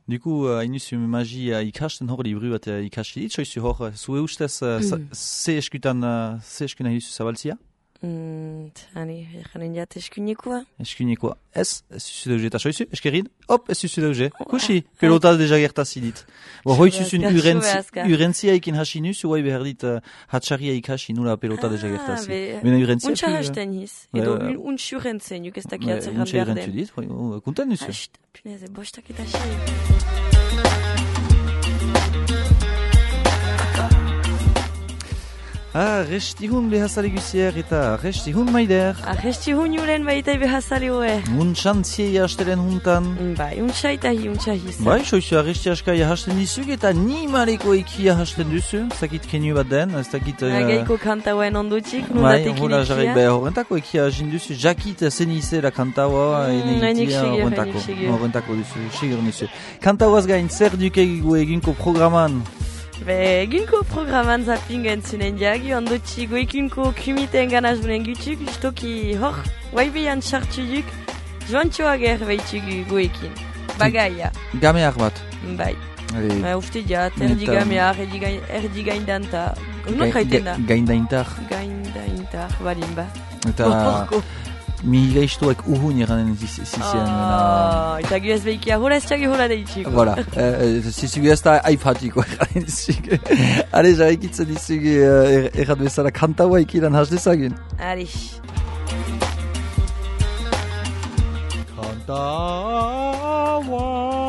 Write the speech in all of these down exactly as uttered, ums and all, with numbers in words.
Duku, hainuzu magia ikasten hor libru bat ikasi dit, soizu hor, zue ustez, ze eskutan, ze eskutan hainuzu zabaltzia? Mm, Hani, janen jat eskunekoa. Eskunekoa. Ez, ez zuzu dauze eta soizu, eskerin, hop, ez zuzu dauze. Kusi, pelota deja gertazi dit. Bo, hoi zuzun urentzia ikin hasi nuzu, hoi behar dit hatxarria ikasi nula pelota deja gertazi. Bena urentzia. Untsa hasten hiz, edo untsi urentzen, juk ez daki atzerran berden. Untsa urentzu dit, kuntan nuzu. Hast, puneze, bostak eta xai. Ah, restihun behazale guzier eta restihun maider. Ah, restihun julen baita behazale hoe. Untsan ziei hastelen huntan. Bai, untsa eta hi, untsa hiz. Bai, soizu arresti askai hasten dizuk eta ni maleko ekia hasten duzu. Zakit kenu bat den, ez dakit... Agaiko kantauen ondutik, nundatekin ekia. Bai, hula jarek beha horrentako ekia hasin duzu. Jakit zenize la kantaua ene itia horrentako. Horrentako duzu, sigur duzu. Kantauaz gain, zer dukegu eginko programan? Be, egunko programan zapingen zunen diagi, ondotxi goikunko kumiten ganazunen gutuk, istoki hor, waibean sartu duk, joantxoa ger behitugu goekin. Bagaia. Gameak bat. Bai. Ba, uste diat, erdi gameak, erdi gaindanta. Unok haiten da? Gaindaintar. Gaindaintar, balin ba. Eta... Mi gaiztuak uhun eranen zizian. Eta gu ez behikia hola ez txagi hola deitxiko. Voilà, zizugu ez da aifatiko eranen zizugu. Ale, jarrikitzen dizugu errat bezala kantaua ikilan has dezagun. Ale. Kantaua.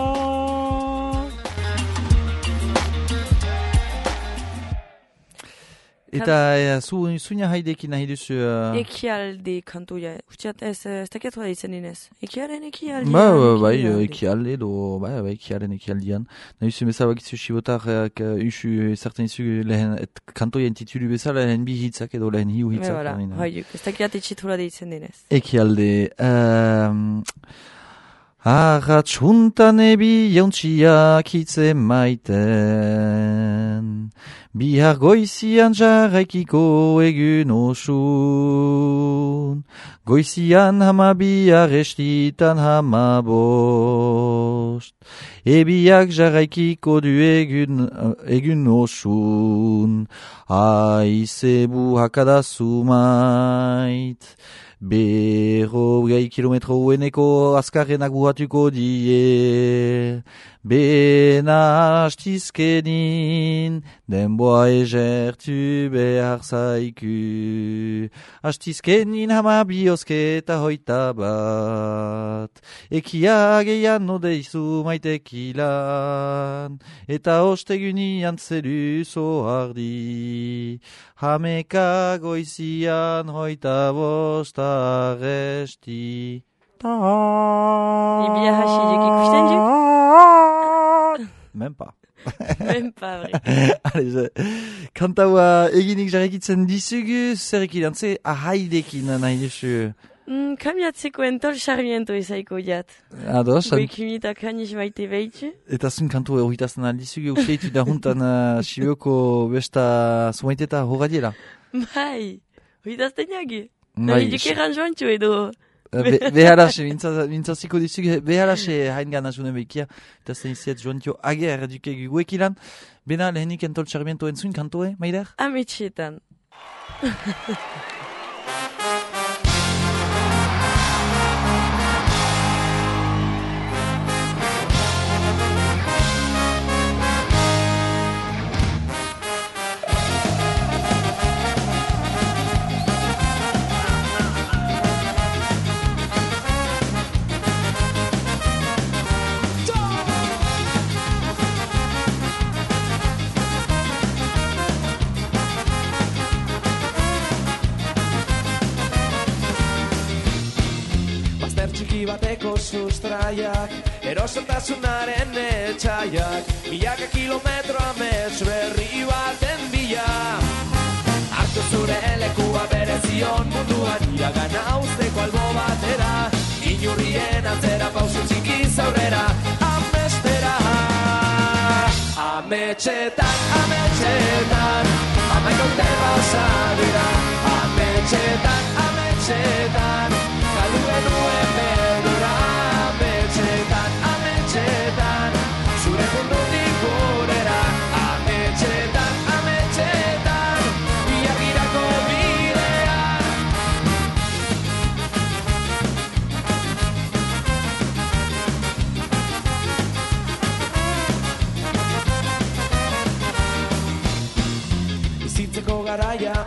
Eta zuina haidekin nahi duzu... Ekialde kantoia. Usteat ez, ez dakiatu da izan dinez. Ekiaren ekialdean. Ba, bai, ekialde edo, bai, ekiaren ekialdean. Nahi duzu bezabakitzu sibotarrak usu zertan izu lehen kantoia entitulu bezala lehen bi hitzak edo lehen hiu hitzak. Ba, bala, bai, ez dakiat etxitura da izan dinez. Ekialde... Arratx huntan ebi jauntxiak hitze maiten, bihar goizian jarraikiko egun osun, goizian hama bihar estitan hama bost, ebiak jarraikiko du egun, egun osun, aize buhakada sumait. Berro gai kilometro ueneko azkarrenak buhatuko die. Bena hastizkenin, denboa egertu behar zaiku. Hastizkenin hama biosketa hoita bat. Ekia geian nodeizu maitekilan. Eta ostegunian zelu zohardi. Hameka goizian hoita bosta resti. Ibia hasidik ikusten du? Même pas. Même pas, vrai. Allez, kantaua eginik jarrekitzen dizugu, zer ekidantze ahaidekin nahi duzu? Mm, kamiatzeko entol sarmiento izaiko jat. Ados. Goikimita kaniz maite behitu. Eta zun kantua horritazten aldizugu, useitu da juntan uh, Sibioko besta zumaiteta horradiela. Bai, horritazten jagi. Nahi duke ranjoantxo edo... Beharaxe, mintzaziko dizugu, beharaxe hain gana zune behikia, eta zen iziet joantio ager dukegu guekilan. Bena lehenik entol sarmiento entzun kantoe, maider? Ametxetan. Bateko sustraiak, erosotasunaren etxaiak, milaka kilometro amets berri baten bila. Hartu zure lekua berezion munduan, iragana usteko albo batera, inurrien atzera pausu txikiz aurrera, amestera. Ametxetan, ametxetan, amaika urte pasa dira, ametxetan, ametxetan, galdu genuen bedura. Ametxetan, ametxetan,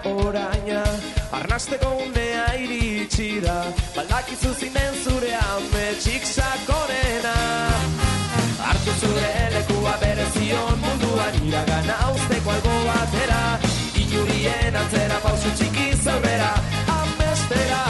oraina, arnasteko unea iritsi da, baldakizu zinen zure ametsik sakonena. Hartu zure lekua berezion munduan iragana usteko albo batera, inurien antzera pausu txiki zaurrera, amestera.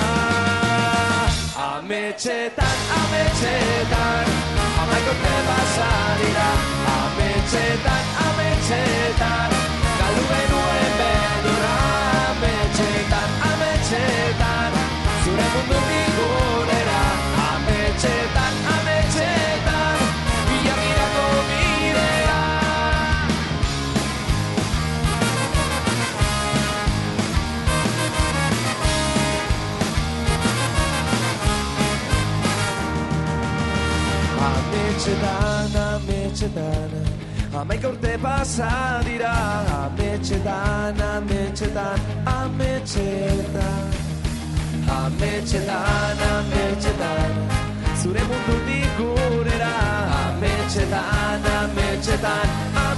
Ametxetan, ametxetan, amaiko te pasa dira. Ametxetan, ametxetan, galdu benuen beldurra. Ametxetan, ametxetan, zure mundu digurera. Ametxetan, ametxetan, bilagirako bidea. Ametxetan, ametxetan, amaika urte pasa dira. Ametxetan, ametxetan, ametxetan. Ametxetan, ametxetan, zure mundutik gurera. Ametxetan, ametxetan,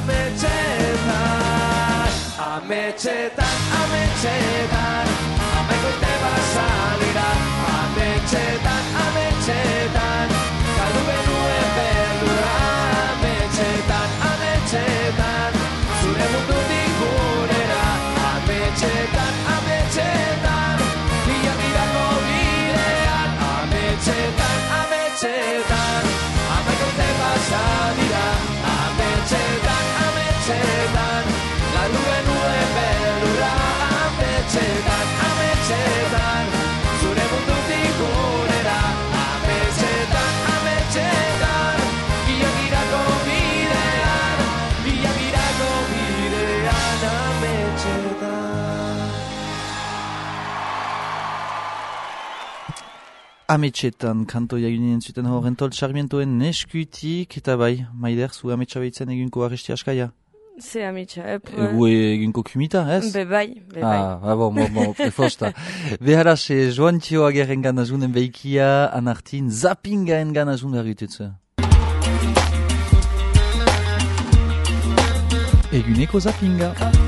ametxetan. Ametxetan, ametxetan, amaika urte pasa dira. Ametxetan, ametxetan, galdu benuen beldurra. Ametxetan, ametxetan, zure mundutik gurera. Ametxetan, ametxetan, bilagirako bidean. Ametxetan, ametxetan, amaika urte pasa dira. Ametxetan, ametxetan, galdu benuen beldurra. Ametxetan, ametxetan, zure mundutik gurera. Ametxetan, ametxetan, bilagirako bidean. Bilagirako bidean, ametxetan. Ametxetan kantoia ginen zuten horrentol Sarmientoen neskutik, eta bai, Maider, zu ametxa behitzen egunko arresti askaia? Ze ametxa, ep... Egu egunko kumita, ez? Be bai, be bai. Ah, ah bon, bon, bon, prefosta. Beharaz, Joantxio agerren gana zunen behikia, anartin, zapingaen gana zunen harritutze. Eguneko zapinga.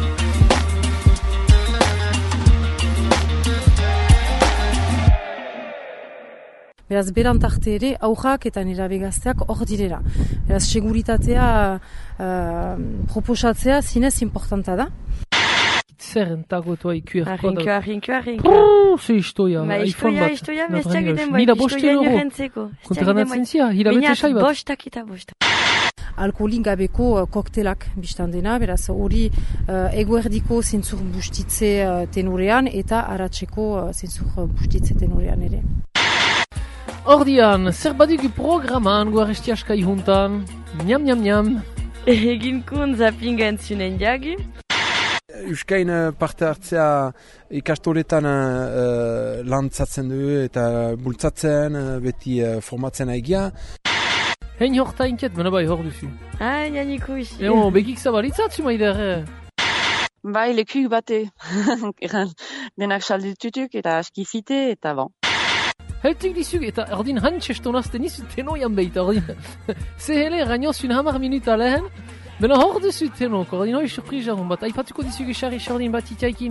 Beraz, beran tarte ere, aurrak eta nerabe gazteak hor direla. Beraz, seguritatea uh, proposatzea zinez importanta da. Zer entagotua Q R Arrinko, koda. arrinko, arrinko. Puh, ze istoia, Ma iPhone istoia, bat. istoia, Na, mestiak brangos. iten bai, Nira bosten istoia euro. nirrentzeko. Kontranatzen zia, hilabete sai bat. Bostak eta bostak. Alkoholin gabeko uh, koktelak biztan dena, beraz, hori uh, eguerdiko zentzur bustitze uh, tenorean eta aratzeko uh, zentzur bustitze tenorean ere. Ordian, zer badugu programan guaresti askai juntan. Niam, niam, niam. Egin kun zapinga entzunen jagi. Euskain parte hartzea ikastoletan uh, lantzatzen du eta bultzatzen, uh, beti uh, formatzen aigia. Hein horta inket, mena bai hor duzu. Ah, janiko isi. Eo, bekik zabalitzatzu Maider. Bai, lekuk bate. Eran, denak salditutuk eta askifite eta bon. Heltik dizuk eta ordin hantxestonazten izu tenoian behita, ordin. Zehele, rainozun hamar minuta lehen, bena hor duzu tenok, ordin hori surpriza hon bat. Aipatuko dizuk esarri ordin bat itiaikin.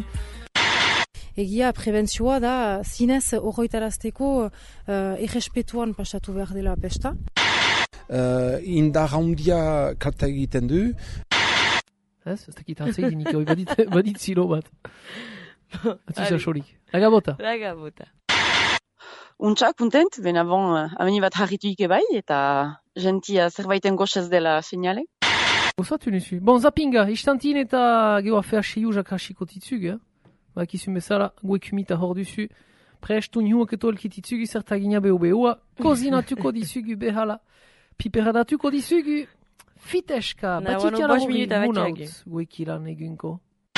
Egia prebentzioa da zinez horroitarazteko uh, errespetuan pasatu behar dela pesta. Uh, indar handia kalta egiten du. Ez, ez dakit hartzei dinik, hori badit, badit zilo bat. Atzisa solik. Laga bota. Laga bota. Untxak, puntent, bena bon, ameni bat harrituik ebai, eta gentia zerbaiten goxez dela seinale. Osatu nizu. Bon, zapinga, istantin eta geho afea seiuzak hasiko titzug, eh? Bakizun bezala, guekumita hor duzu. Prestu nihuak eto elkititzugu zertagina behu behua. Kozinatuko dizugu behala. Piperadatuko dizugu. Fiteska, batitiala hori munaut guekilan egunko.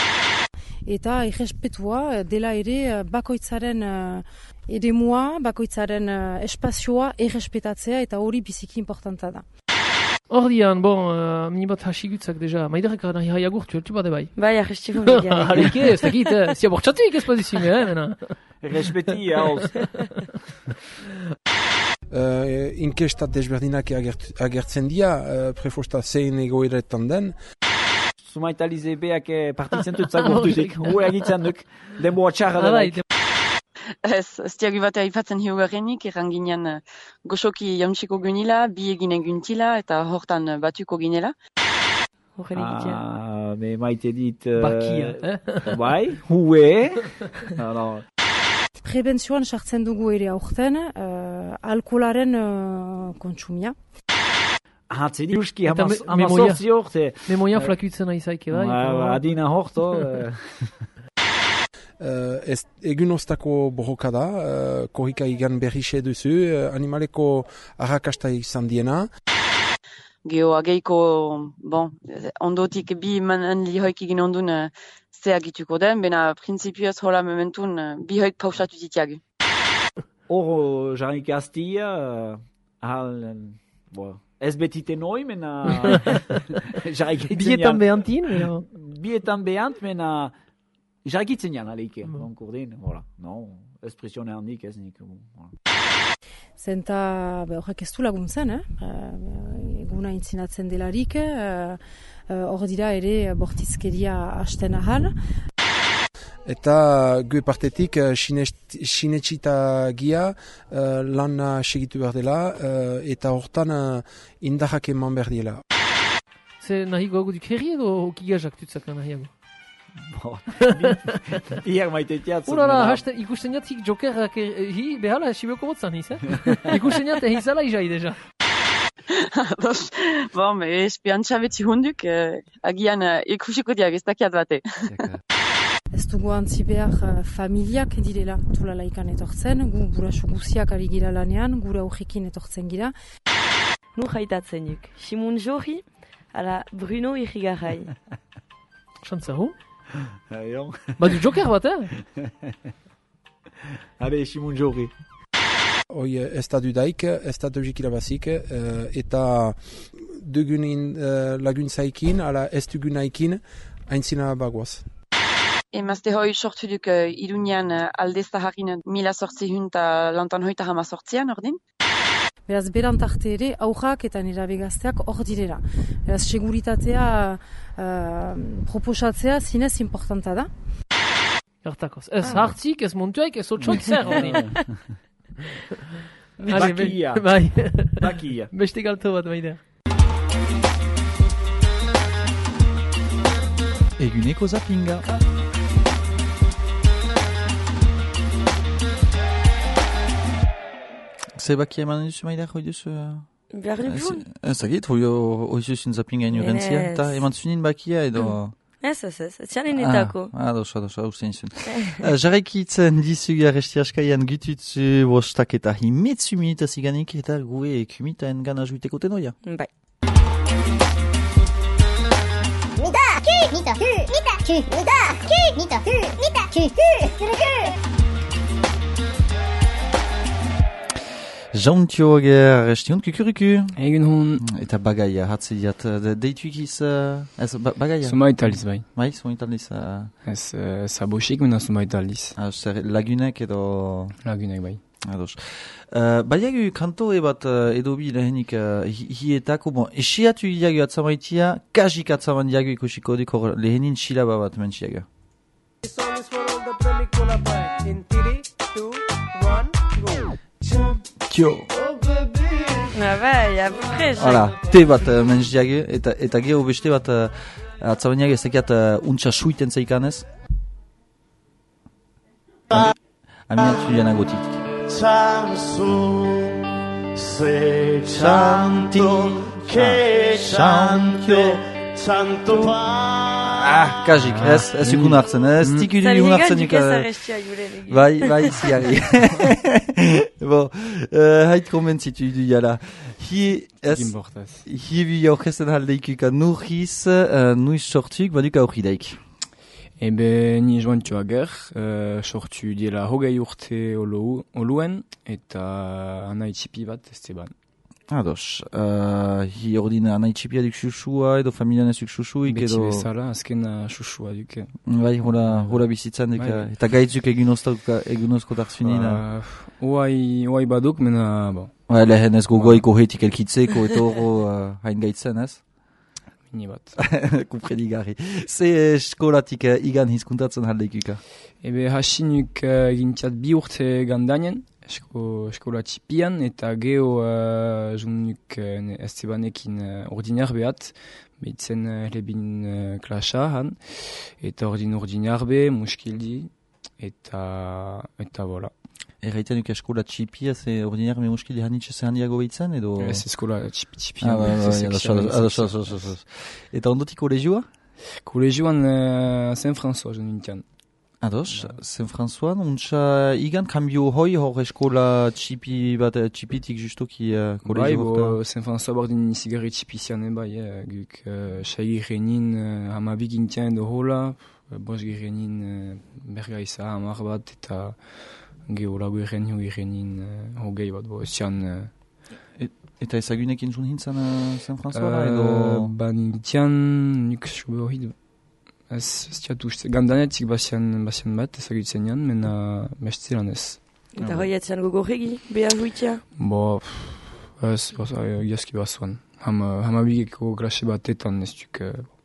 Eta errespetua dela ere bakoitzaren uh, edemua, bakoitzaren uh, espazioa errespetatzea eta hori biziki importanta da. Ordian, bon, uh, mini bat hasigutzak deja, maiderek nahi haiagurtu, eltu bade bai. Bai, arrestifu media. Harike, ez dakit, zia bortxatuik ez pozizime, eh, mena. Respeti, hauz. Uh, inkestat desberdinak agert, agertzen dira, uh, prefosta zein egoeretan den. Sumaitalize beak partitzen dut zagurtuzik. Ue agitzen duk. Denboa txarra da. Ez, ez diagu batea ipatzen hiugarrenik, erran ginen goxoki jauntxiko gunila, bi eginen guntila eta hortan batuko ginela. Horren egitea. Ah, me maite dit... Uh, Bakia, eh? Bai, hue. Alors... Prebentzioan sartzen dugu ere aurten, uh, alkoholaren uh, kontsumia. Ah, zedi uski, hama sortzi horte. Memoia flakutzen aizaike, bai? Adina horto... Uh, ez, egun oztako borroka da, uh, korrika igan berrixe duzu, uh, animaleko arrakasta izan diena. Geo ageiko, bon, ondotik bi manen lihoik egin ondun uh, zeagituko den, bena prinsipioz hola mementun uh, bi hoik pausatu zitiagu. Hor, jarrik aztia, uh, ahal, bo, ez betite noi, mena... Bietan behantin, mena... Bietan behant, mena... Jarrikitzen jan aleike, mm. kurdin, voilà. No, espresione handik ez nik. Voilà. Zenta, horrek ez du laguntzen, eh? Uh, eguna intzinatzen delarik, hor uh, uh, dira ere bortizkeria hasten ahal. Eta gue partetik sinetxita gia uh, lan segitu behar dela uh, eta hortan uh, indarrak eman behar dela. Ze nahigo agudik herri edo okigazak tutzaka nahiago? Iak maite teatzen. Urara, ikusten jatik jokerrak hi, behala, sibioko botzan hiz, eh? Ikusten jat, ehizala izai deja. Dos, bon, espiantza betzi hunduk, eh, agian eh, ikusiko diak ez dakiat bate. Ez dugu antzi behar uh, familiak direla tula laikan etortzen, gu burasu guziak ari gira lanean, gure aurrekin etortzen gira. Nu jaitatzen juk, Simun Jorri, ala Bruno Irrigarrai. Xantzahu? Aion. Badu joker bat, eh? Allez, Simon Jorri. Hoi, ez da dudaik, ez da dojik irabazik, uh, eta dugunin uh, laguntzaikin, ala ez dugunaikin, aintzina bagoaz. Emazte hoi sortu duk uh, Iruñan uh, alde zaharrin mila sortzi hun eta lantan hoita hama sortzian, ordin? Beraz, berantarte ere, aurrak eta nerabe gazteak hor direla. Beraz, seguritatea uh, proposatzea zinez importanta da. Gertakoz. Ez ah. hartzik, ez montuaik, ez otxoik zer hori. Bakia. Bai. Bakia. Beste galto bat baina. Eguneko zapinga. Zebakia eman duzu maidar, hoi duzu? Behar duzun? Ez agit, hoi zuzun zapinga inurentzia, eta eman zunin bakia edo... Ez, ez, ez, ez txanen etako. Ah, ados, ados, hausten zuen. Jarrekitzen dizu garesti askaian gututzu bostak eta himetzu minuta ziganik eta gue kumitaen gana juiteko tenoia. Bai. Nita, ku, nita, ku, nita, ku, nita, ku, nita, ku, nita, ku, ku, ku, Jauntio ager estiont kukuriku. Egun hon. Eta bagaia, hatze diat, deituik iz... Ez, bagaia? Sumaitaliz bai. Bai, sumaitaliz. Ez, sabosik mena sumaitaliz. Ah, zer, lagunek edo... Lagunek bai. Ados. Baiagu kanto ebat edo bi lehenik hietako, bon, esiatu diagu atzamaitia, kajik atzaman diagu ikusiko dik hor lehenin silaba bat mentxiaga. This song is for all the Premicola boy. In three, two, one, go. Kio. Ah bai, apres. Hala, te bat uh, mentxiaga, eta, eta geho beste bat uh, atzaman diagu ez dakiat uh, untxa suiten zeikanez. Aminatu diana gotik. Chanson, se chanto, que chante, chanto pa. Ah, kajik, ez, ez ukun hartzen, ez tiku du ukun hartzen nik. Bai, bai, ziari. Bo, hait komentzitu du jala. Hi, ez, hi bi aurkesten haldeikuka nurriz, nuiz sortuk, baduka aurridaik. Ebe ni joantxo ager, uh, sortu diela hogei urte olu, oluen, eta anaitxipi bat, ez zeban. Ados, uh, hi ordin anaitxipia duk susua edo familian ez duk susuik edo... Beti bezala, azken susua duk. Bai, hola, hola bizitzan duk, bai. Eta gaitzuk egunozko darzunin. Uh, oai, oai baduk, mena, bo. Ba, lehen ez gogoiko hetik elkitzeko eta horro uh, hain gaitzen, ez? mini bat. Kupredigarri. Ze eskolatik uh, igan hizkuntatzen haldeikuka? Ebe hasinuk uh, gintiat bi urte gandainen, esko, eskola txipian, eta geho uh, junuk uh, Estebanekin uh, ordinar behat, behitzen uh, lebin uh, klasa han, eta ordin ordinar be, muskildi, eta, eta voilà. Erraiten duk eskola txipia, ze ordinar me muskildi hanitxe ze handiago behitzen, edo? Ez eskola txipi txipian. Ah, ba, ba, ba, eta ondotik kolegioa? Kolegioan uh, Saint-François jenintian. Ados, Saint-François, untsa igan kambio hoi hor eskola txipi bat, txipitik justoki uh, kolegio horta? Bai, bo, Saint-François bordin izigarri txipizian, bai, eh, guk uh, saigi renin uh, hamabik intian edo hola, bos girenin uh, bergaiza hamar bat, eta geolago irren hu irrenin uh, hogei bat, bo, zian... Uh, Et, eta ezagunekin zun hintzan uh, Saint-François, uh, edo... Ba nintian, nik sube hori, ez ziatu uste, gandanetik basian, basian bat ezagutzen jan, mena mestilan ez. Eta hoi atzian gogorregi, beha huitia? Bo, ez, giazki basuan. Hamabigeko grase batetan ez duk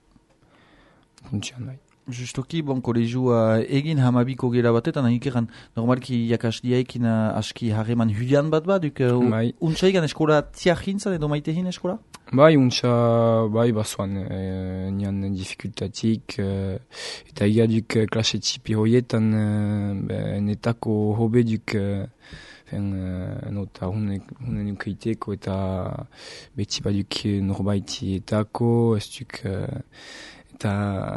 funtsian bai. Justoki, bon, kolegioa egin hamabiko gela batetan, hain ikeran normalki jakasdiaikin uh, aski harreman hulian bat bat, duk uh, bai. Untsa egan eskola tiahintzan edo maitehin eskola? Bai, untsa, bai, basuan, e, nian dificultatik, e, eta iga duk klase txipi hoietan, e, netako hobe duk, e, fen, e, nota hunen ukeiteko, eta beti baduk norbaiti etako, ez duk, e, eta,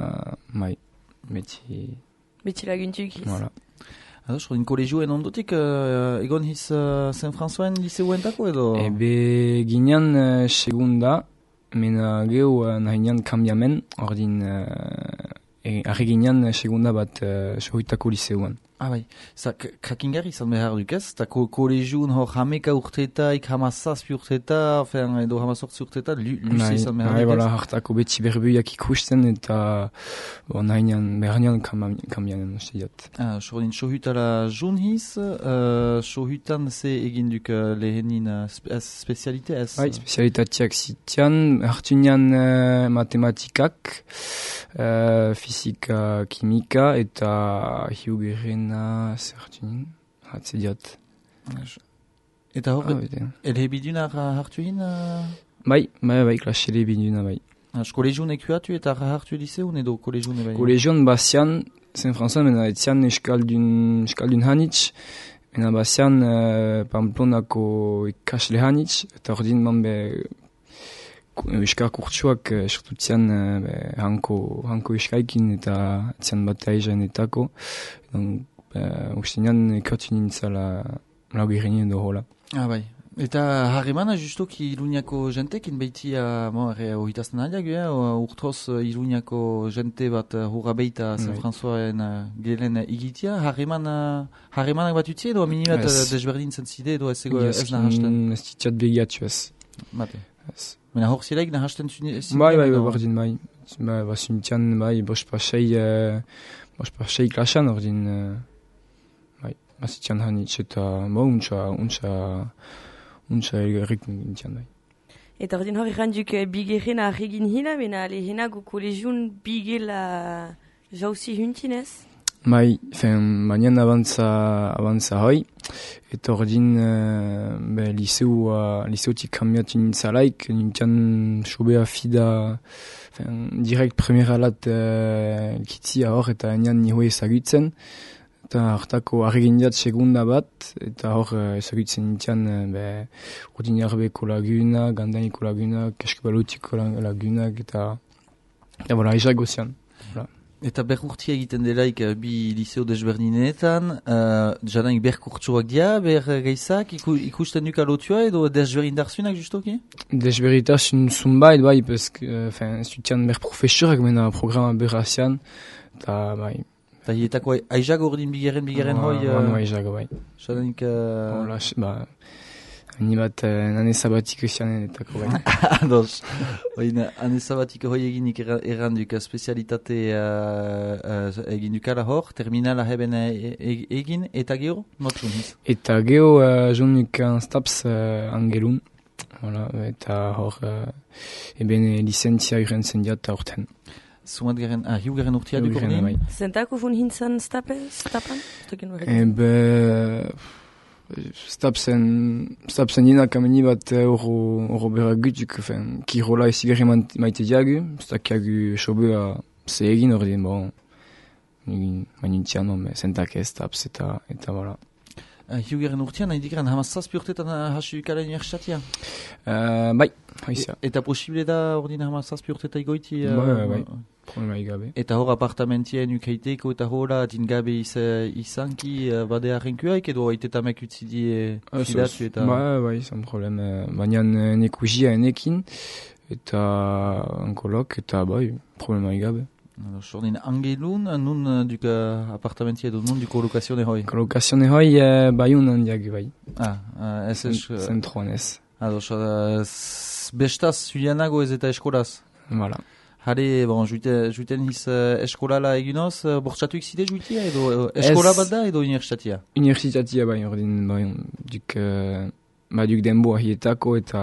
bai, beti... Beti laguntuk iz. Voilà. Ados, rodin kolegioen ondotik, uh, egon hiz uh, Saint-Françoisen liseuentako edo? Ebe ginean uh, segunda, mena geho uh, nahinean kambiamen, ordin uh, e, arre ginean uh, segunda bat uh, sohuitako liseuan. Ah, bai. Za, krakingarri izan behar duk ez? Eta ko, kolegioen hor hameka urteetaik, hamazazpi urteeta, fen, edo hamazortzi urteeta, luze izan behar duk ez? Bai, bala, hartako beti berbuiak ikusten, eta bon, nahinean, bernean kambianen uste diat. Ah, sorodin, sohutala joun hiz, uh, sohutan ze egin duk uh, lehenin uh, spe, spezialite ez? Bai, spezialitateak zitian, hartunean uh, matematikak, uh, fizika, kimika, eta hiugerren zertunin, hatze diat. Eta hor, ah, elhebiduna hartuin? Uh... Bai, bai, bai, klase elhebiduna, bai. Ah, kolegion ekuatu eta hartu liseun edo kolegion bai? Kolegion basian, Saint-François, mena etzian eskaldun, eskaldun hanitz, mena basian uh, Pamplonako ikasle hanitz, eta ordin manbe eskar kurtsuak eskertutzian uh, hanko, hanko eskaikin eta etzian bat aizain etako. Donc, Uh, ustenean ekatu nintzala lau girenien edo hola. Ah, bai. Eta harremana justoki Iruñako jentekin behitia, mo, erre, ohitazten aliak, eh? Urtroz Iruñako jente bat hurra beita Saint-Françoisen uh, gelen igitia, harremana, harremanak bat utzi edo mini bat yes. Desberdin zentzide edo ez ego ez nahasten? Ez titiat begiatu ez. Mate. Ez. Mena hor zileik nahasten zune? Bai, bai, bai, bardin, bai. Bai, basuntian, bai, bos pasei, uh, bos pasei klasan ordin... Uh, Azitian hanitz eta bo, untsa, untsa, untsa elgarrik nintian bai. Eta ordin hori randuk bigerren arregin hina, bena lehenago kolegion bigela jauzi huntinez? Bai, fen, manian abantza, abantza hoi, eta ordin uh, be, liseu, uh, liseutik kambiatu nintzalaik, nintian sobea fida, fen, direkt premiera lat uh, kitzia hor, eta nian nihoe ezagutzen, eta hartako arregindiat segunda bat, eta hor ezagutzen nintian be, Urdinarbeko laguna, Gandaineko laguna, Keskabalutiko lagunak, eta eta bola, aizak gozian. Eta berkurtia egiten delaik bi liseo desberdinetan, uh, jadanik berkurtsuak dia, ber geizak, iku, ikusten duk alotua edo desberdindarzunak justoki? Desberdintarzun zunbait, bai, pesk, uh, ez dutian ber profesorak mena programa berrazian, eta bai, eta hietako aizago ordin bigerren, bigerren hoi... Hoi aizago, bai. Zadanik... Uh... Ola, ba... Ni bat nane sabatiko zianen etako, bai. Ados. Hane sabatiko hoi eginik erranduk spezialitate uh, uh, egin dukala hor, terminala heben egin, eta geho, notsun hiz? Eta geho, uh, jonuk anstaps uh, angelun. Voilà, eta hor, uh, eben licentzia urrentzen diat aurten. Zumat garen, ah, hiu garen urtia duk ordin? Zentako fun hintzen stapen? Ebe, stapsen, stapsen dinak ameni bat oro, oro berak gutuk, fen, kirola ezigarri maite diagu, stakiagu sobea ze egin ordin, bon, egin manintian, no, zentak ez staps eta, eta voilà. Uh, hiu garen urtean, nahi dikaren, hamaz zazpi urtetan hasu ikara universitatea? Uh, bai, haizia. E, eta posible da ordin hamaz zazpi urteta igoiti? Uh, bai, bai, bai. Problema igabe. Eta hor apartamentien ukaiteko eta hora tingabe iz, izanki uh, badea renkuaik edo aitetamek utzidi uh, fidatu eta... Bai, bai, zan problem. Baina nekugia enekin eta ankolok eta bai, problema igabe. Ordin angelun, nun duk uh, apartamentia edo nun duko lokazione hoi? Lokazione hoi uh, bai unan diagu bai. Ah, uh, ez ez... Uh, Zentroan ez. Ados, uh, bestaz zulianago ez eta eskolaz? Voilà. Hale, bon, juiten hiz uh, eskolala eginoz, uh, bortxatuik zide juitia edo uh, eskola bat da edo universitatea? Universitatea bai, ordin, bai, duk, uh, ba, duk denbo ahietako eta...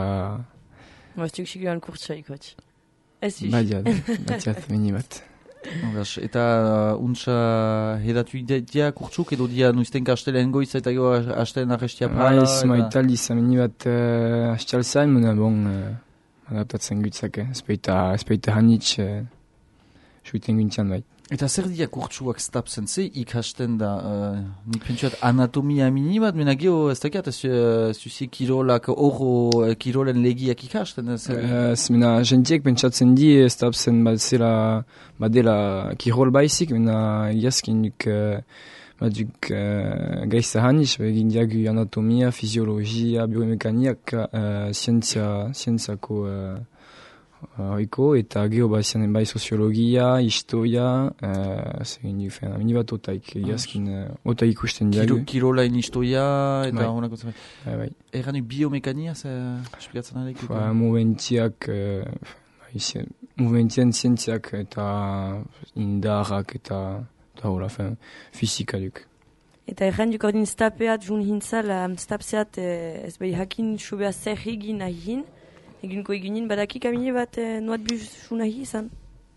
Ba, ez duk siguran kurtsa ikot. Ez duk. Badiat, badiat, meni bat. Ogas, eta uh, untsa hedatu dia kurtsuk edo dia nuiztenka hastelen goiz eta gero hastelen arrestia pala? Aiz, maital izameni bat uh, hastial zain, mena bon, uh, adaptatzen gutzak, eh? Ezpeita, ezpeita hanitz, uh, suiten guntzian bai. Eta zer dia kurtsuak stapsen, ze ikasten da, uh, nik pentsuat anatomia mini bat, mena geho ez dakiat, zuzi kirolak, oro kirolen legiak ikasten? Ez uh, mena jentiek pentsatzen di, stapsen bat zela, badela kirol baizik, mena iazkin duk, uh, baduk uh, gaizta hanitz, egin diagu anatomia, fiziologia, biomekaniak, uh, zientzia, zientziako... Uh, Oiko, eta geho ba zianen bai soziologia, historia, uh, zegin du, fen, amini bat otaik, egazkin, uh, otaik ikusten diagu. Kiro, kirolain historia, eta honako bai. Bai, bai. Erranu biomekania, ze esplikatzen alek? Ba, movementiak, uh, movementien zientziak, eta indarrak, eta, eta hola, fen, fizika duk. Eta erran duk ordin stapeat, jun hintzal, stapseat, ez bai hakin, sobea zer egin ahin, eginko eginin badakik amine bat eh, noat buzuna hi izan?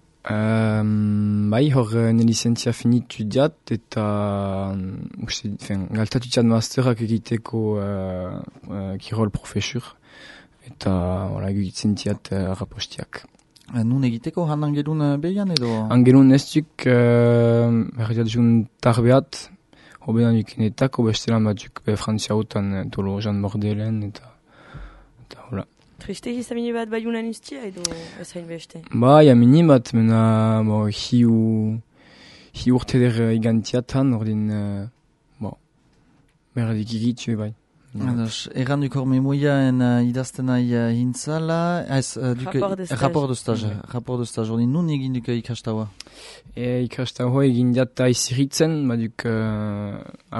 Um, bai, hor ne licentzia finitu diat, eta um, galtatu diat masterak egiteko uh, uh, kirol profesur, eta voilà, egitzen diat uh, rapostiak. Nun egiteko, han angelun uh, behian edo? Angelun ez duk, uh, erdiat jun tarbeat, hobenan dukenetako, bestelan bat duk be Frantzia hotan, tolo Jean Bordelen, eta eta hola. Triste hizamini bat baiunan ustia edo ez hain beste? Ba, ja mini bat, mena, bo, hiu, hiu urte der igantiatan, ordin, uh, bo, berdik igitu, bai. Ados, erran duk hor memoiaen uh, idazten nahi uh, hintzala, ez, uh, duk... Rapport de stage. Rapport de stage, mm. rapport de stage, ordin, nun egin duk ikastaua? E, ikastaua egin diata iziritzen, ba duk uh,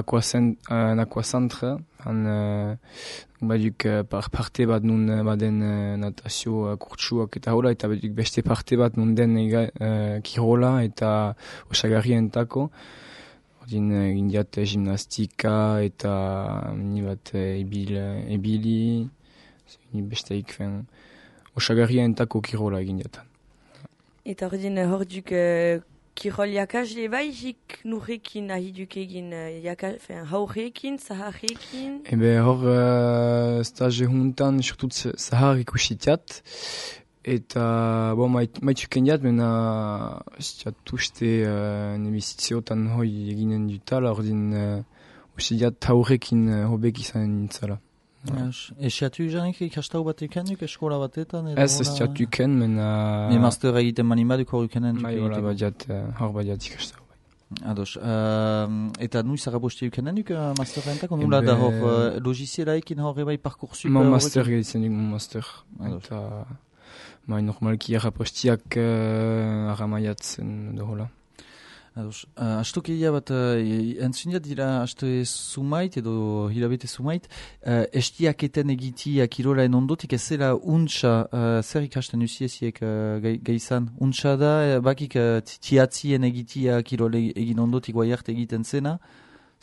aquacentre, han, uh, ba duk uh, par parte bat nun uh, baden uh, natazio uh, kurtsuak eta hola, eta ba duk beste parte bat nun den ega, uh, kirola eta osagarrientako. Ordin egin diat gimnastika eta ni bat ebil, ebili, ni besteik fen, osagarrientako kirola egin diatan. Eta ordin hor duk uh, kirol jakasle bai jik nurrekin ahi duk egin uh, haurrekin, zaharrekin? Ebe hor uh, stage huntan surtut zahar ikusitiat, eta bo maituken diat, mena stiat uste uh, nebizitziotan hoi eginen dutala, ordin uh, uste diat haurrekin uh, hobek izan nintzala. Esiatu janek ikastau bat ikenduk eskola batetan? Ez estiatu iken, mena... Me master egiten mani baduk hor ikenen? Bai, hola badiat, hor badiat ikastau. Ados, uh, eta nuiz arabosti ikenen duk uh, master entako? Nula da hor uh, logiziela ekin hor ebai parkursup? Ma master egiten duk, ma master. Eta... Ma normalki arapostiak uh, aramaiatzen da hola. Ados, uh, astok egia bat, uh, entzuniat dira aste sumait edo hilabete sumait, uh, estiaketen egitia kirolaen ondotik ez zela untsa, uh, zer ikasten usiesiek uh, gaizan, untsa da, uh, bakik uh, tiatzien egitia kirole egin ondotik guai arte egiten zena,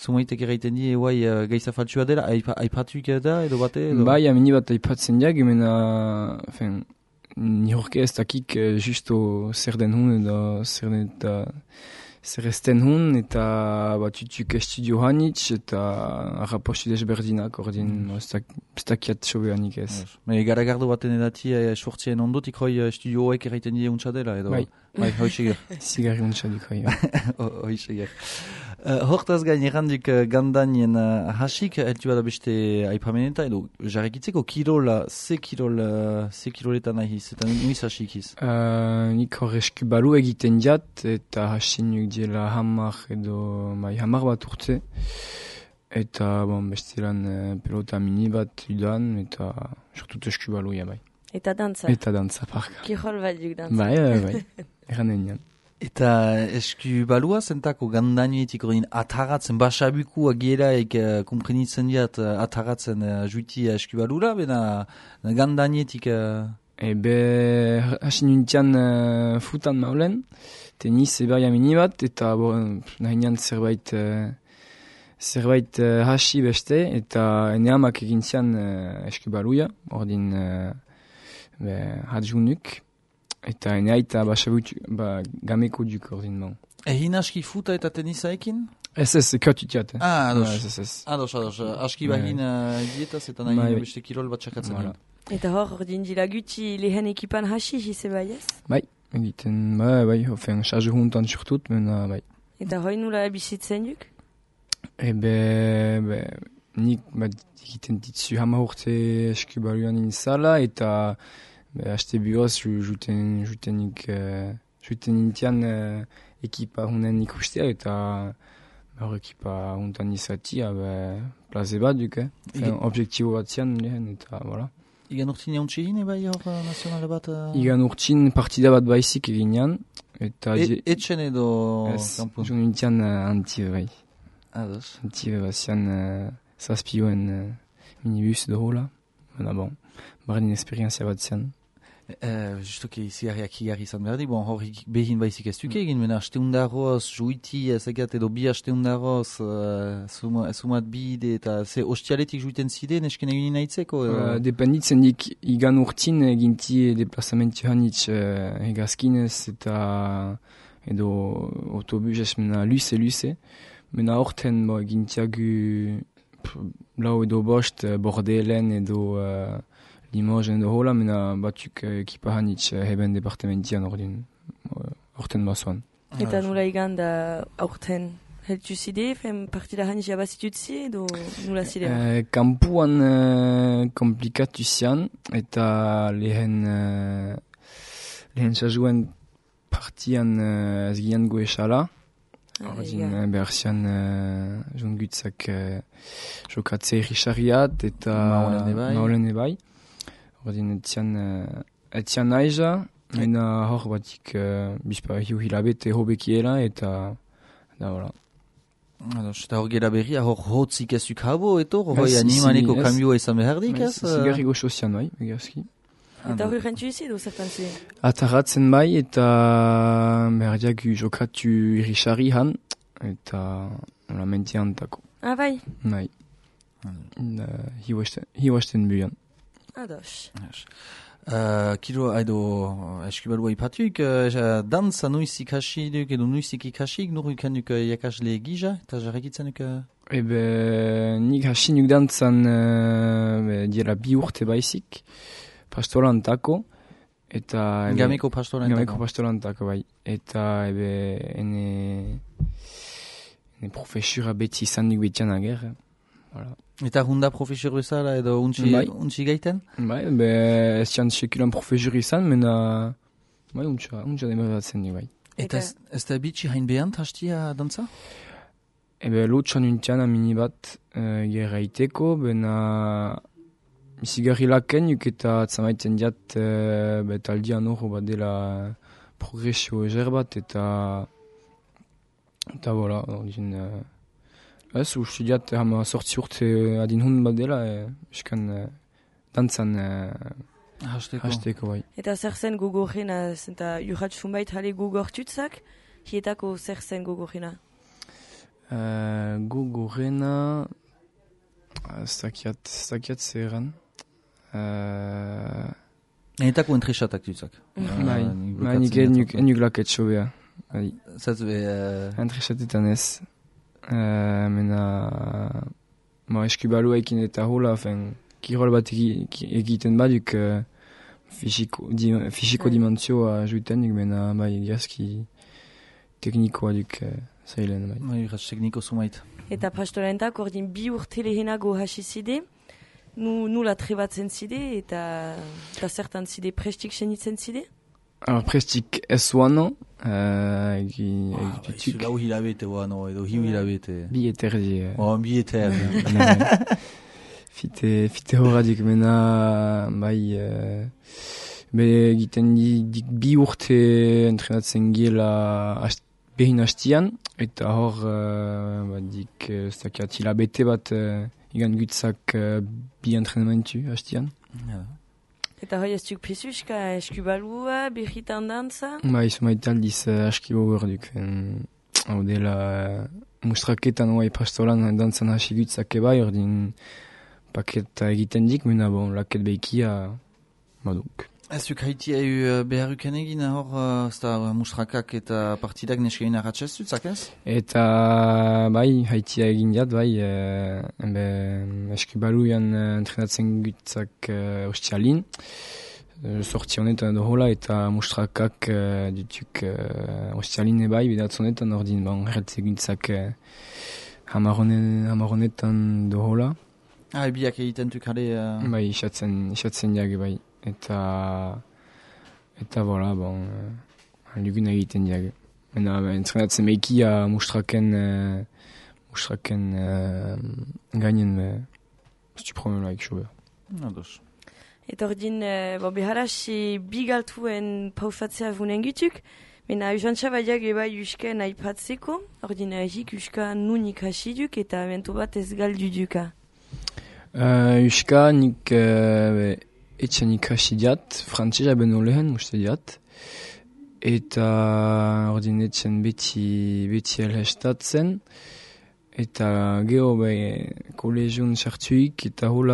Zumaitek erraiten die, guai, uh, gaiza faltsua dela, aipa, aipatuik da, edo bate? Edo? Bai, amini bat aipatzen diak, emena, fen, ni horke ez dakik uh, justo zer den hun, edo zer den eta zer esten hun, eta batutuk estudio hanitz, eta arrapostu desberdinak, ordin, mm. ez dakiat sobeanik ez. Me garagardo baten edati, esfortzien ondotik hoi estudio hoek erraiten die untsa dela, edo? Bai. Bai, hoi seger. Zigarri untsa dik hoi. Hoi seger. Hortaz gain errandik gandanien hasik, eltu bada beste aipameneta, edo jarrekitzeko kirola, ze kirol, ze kiroletan nahiz, eta nuiz hasikiz? Uh, nik hor eskubalu egiten diat, eta hasin nuk diela hamar edo, bai, hamar bat urte. Eta, bon, bestelan uh, pelota mini bat udan, eta surtut eskubalu, ja, bai. Eta dantza? Eta dantza, parka. Kirol bat duk dantza? Bai, bai, bai, eranen nian. Eta eskubalua zentako gandanietik ordin ataratzen, basabuku agieraik uh, komprenitzen diat uh, ataratzen uh, juitia eskubalura, bena gandanietik... Uh... Ebe, hasin nintian uh, futan maulen, tenis ebaia mini bat, eta bo, nahi nian zerbait, uh, zerbait uh, hasi beste, eta ene hamak egin zian uh, eskubaluia, ordin uh, hadjunuk. Eta ene aita ba, gameko duk ordin bon. Egin aski futa eta tenisa ekin? Ez ez, katutiat. Ah, ados. Ez ez ez. Ados, ados. Aski bagin uh, dietaz eta nahi beste kirol bat txakatzen. Voilà. Eta hor, ordin dila gutxi lehen ekipan hasi, jise bai ez? Bai, egiten, bai, bai, ofen, charge juntan surtut, mena, bai. Eta hoi nula bizitzen duk? Ebe, be, nik, bat, egiten ditzu hama urte eskubaluan inzala, eta Be, haste bigoz, juten, jutenik, uh, juten nintian uh, ekipa hunen ikustea, eta hor ekipa huntan izatia, be, plaze bat duk, eh? Igen... Objektibo bat zian, lehen, eta, voilà. Igan urtin jauntxe egin, bai, hor nazionale bat? Uh... Igan urtin partida bat baizik eginean, eta... E, etxen edo... Ez, jun nintian uh, antibe, bai. Ados. Antibe bat zian uh, zazpioen uh, minibus edo hola. Baina, bon, bardin esperientzia bat zian. Uh, justoki zigarriak higarri izan behar di, bon, hor behin baizik ez duk egin, mena asteundaroz, juiti, ezagat edo bi asteundaroz, uh, sumat bide, eta ze ostialetik juiten zide, nesken egin nahitzeko? Uh, dependitzen dik igan urtin eginti deplazamenti hanitz uh, egazkinez, eta edo autobus ez mena luze, luze, mena horten bo, egintiagu lau edo bost, Bordelen edo... Uh, Limoges edo hola, mena batuk ekipa hanitz heben departamentian ordin, orten basuan. Eta nula igan da aurten heltu zide, fen partida hanitz jabazitutzi edo nula zide? Eh, kampuan eh, komplikatu zian, eta lehen, eh, lehen sazuen partian eh, ez gian goe xala. Ordin eh, behar zian eh, jongutzak eh, jokatze irrisariat eta maulen ebai. Ordin etzian, uh, etzian naiza, mena hor batik uh, bizpa hiu hilabete hobekiela, eta da, voilà. Ados, eta hor gela berri, hor hotzik ezuk habo, eto, hori animaneko kamioa izan behardik, ez? Zigarri goxo zian bai, begazki. Eta hori rentu izid, zertan ziren? Ataratzen bai, eta berdiak jokatu irrisari han, eta lamentian tako. Ah, bai? Bai. Hiuesten buian. Ados. Uh, kilo aido eskubalua ipatuik, uh, dantza nuizik hasiduk edo nuizik ikasik, nuruk hanuk jakasle gija, eta jarrekitzen duk? Uh... Ebe, nik hasinuk dantzan uh, diela bi urte baizik, pastorantako, eta... Ebe, gameko pastorantako? Gameko pastorantako, bai. Eta, ebe, ene... ene profesura beti izan duk betian ager, voilà. Eta hunda profesor bezala edo untsi, bai. Untsi gaiten? Bai, be, ez zian sekulan profesor izan, mena, bai, untsa, untsa demaratzen bai. Eta ez, ez da bitxi hain behant hastia dantza? Ebe, lotxan untian amini bat uh, gerraiteko, bena, zigarri laken, juk eta atzamaiten diat, uh, betaldian hor bat dela progresio ezer bat, eta, eta, voilà, ordin, uh, ez, uste diat, hama sortzi urte adin hund bat dela, eskan e, dantzan e, hasteko. hasteko bai. Eta zer zen gugorrena, eta urratxun bait jale gugortutzak, hietako zer zen gugorrena? Uh, gu gorena, stakiat, stakiat zeran. Uh, Enetako entrechatak duzak. Bai, bai, nik enuk laket sobea. Zatz be... Entrechatetan ez. Uh, mena... Ma eskubalu ekin eta hola, fen, kirol bat egiten baduk uh, fisiko, di, fisiko dimensioa juitenik, mena bai egiazki teknikoa duk uh, zailen. Bai, bai iraz tekniko zumait. Eta pastorentak ordin bi urte lehenago hasi zide, nu, nula trebatzen zide eta, eta zertan zide prestik senitzen zide? Alors prestik ez oano, uh, egi, ah, egi dutuk. Lau hilabete oano, edo hiu hilabete. Bi eterdi. Uh, oh, bi eterdi. fite, fite horadik mena, bai, uh, be egiten dik bi urte entrenatzen giela behin hastian, eta hor, uh, ba, dik, uh, stakiat hilabete bat uh, igan gutzak uh, bi entrenamentu hastian. Ja. Eta hoi ez duk pesuska eskubalua, berritan dantza? Ba, izo maitaldiz uh, askibo gorduk. Hau dela uh, mustraketan oai pastoran dantzan hasi gutzak ebai, ordin paketa egiten dik, mena bon, laket behikia baduk. Ez duk haiti hau beharruken egin hor, uh, zta uh, mustrakak eta partidak neskein arratxez dutzak ez? Eta bai, haiti egin jat, bai, uh, eskubaluian uh, entrenatzen gutzak uh, ostialin, uh, sorti honetan edo hola, eta mustrakak uh, dutuk uh, ostialin ebai, bidatz honetan ordin, bon, herretze gutzak uh, hamaronetan edo hola. Ah, ebiak egiten duk hale... Uh... Bai, isatzen, isatzen jage bai. Eta, eta voilà, bon, uh, lugun egiten diag. Mena, entrenatzen meikia mustraken, uh, mustraken uh, gainen, ez du problema laik sober. Ados. Eta ordin, uh, bo beharasi bigaltuen paufatzea vunen gutuk, mena joan txabaiak eba jusken aipatzeko, ordin ahik uska nunik hasiduk eta mentu bat ez galduduka. Uh, uska nik... Uh, etxen ikasi diat, frantzesa beno lehen, muste diat. Eta ordin etxen beti, beti elhestatzen. Eta geho be kolegion sartuik, eta hola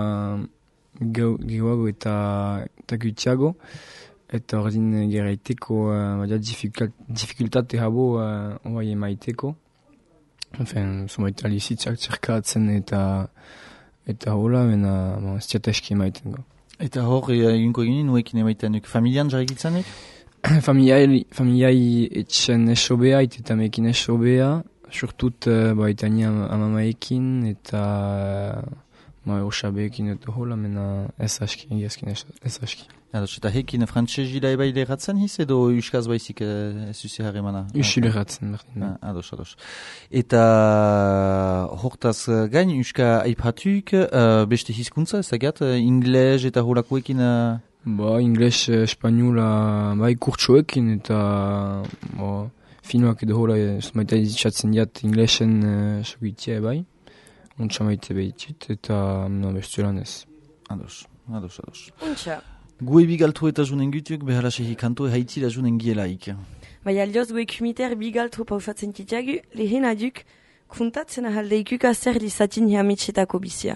gehoago eta, eta gutiago. Eta ordin geraiteko, uh, dificultate habo uh, oai emaiteko. Enfin, somaita lizitzak zerkatzen eta eta hola, mena bon, ez eski emaiten go. Eta hor, egunko egin, nuekin emaiten duk familian jarrikitzanek? Familiai, familiai etxen esobea, eta mekin esobea, surtut uh, ba, eta ni amamaekin, eta ma osabeekin eta hola, mena ez aski, egiazkin ez aski. Ados, eta hekin frantzesila eba ileratzen hiz, edo uskaz baizik ez zuzi harremana? Usi ileratzen, berdin. Ah, ados, ados. Eta hortaz gain, uska aipatuk, uh, beste hizkuntza, ez agat, uh, ingles eta holakoekin? Uh... Ba, ingles, espaniola, bai kurtsoekin, eta ba, filmak edo hola, maita izitzatzen diat inglesen uh, sogitia bai, untsa maite behitut, eta no, bestuelan ez. Ados, ados, ados. Untsa. Gue bigaltu eta junen gutuk, behala sehi kanto, haiti da junen gielaik. Bai aldioz gue kumiter bigaltu paufatzen titiagu, lehen aduk, kuntatzen ahaldeikuk azer dizatin hiamitsetako bizia.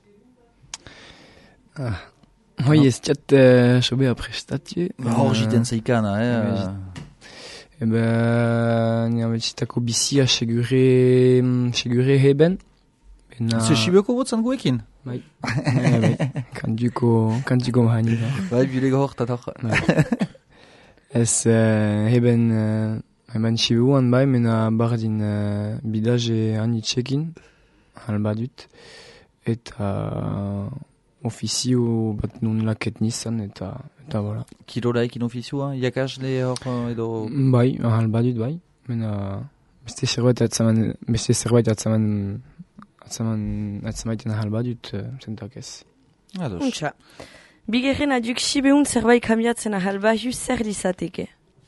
Ah, hoi ez txat uh, sobea prestatu. Hor jiten zaikana, eh? Ebe, hiamitsetako bizia segure, segure heben. Ze sibeko botzan guekin? Bai, bai, kanduko, kanduko mahani. Bai, bilego hortat hor. Ez heben, heben sibuan bai, mena bardin bidaje anitzekin, albadut, eta ofizio bat nun laket nizan, eta, eta voilà. Kiroraekin ofizioa, iakasle hor edo? Bai, albadut bai, mena beste zerbait atzaman, beste zerbait atzaman, Atzaman, atzamaiten ahal badut, uh, zentak ez. Ados. Untsa. Bigerren aduk sibeun zerbait kambiatzen ahal baju zer dizateke?